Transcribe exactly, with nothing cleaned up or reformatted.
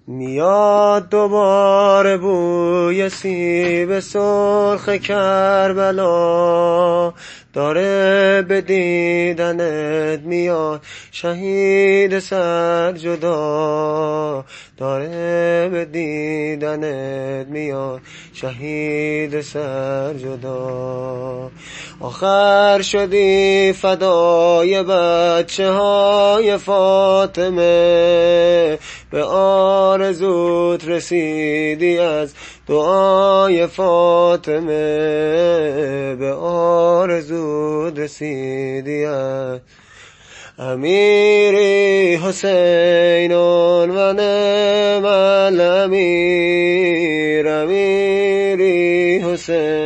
میاد دوباره بوی سیب سرخ کربلا، داره به دیدنت میاد شهید سر جدا، داره به دیدنت میاد شهید سر جدا. آخر شدی فدای بچه های فاطمه، به آرزوت رسیدی از دعای فاطمه، به آرزوت رسیدی از امیری حسین و نعم الامیر، امیری حسین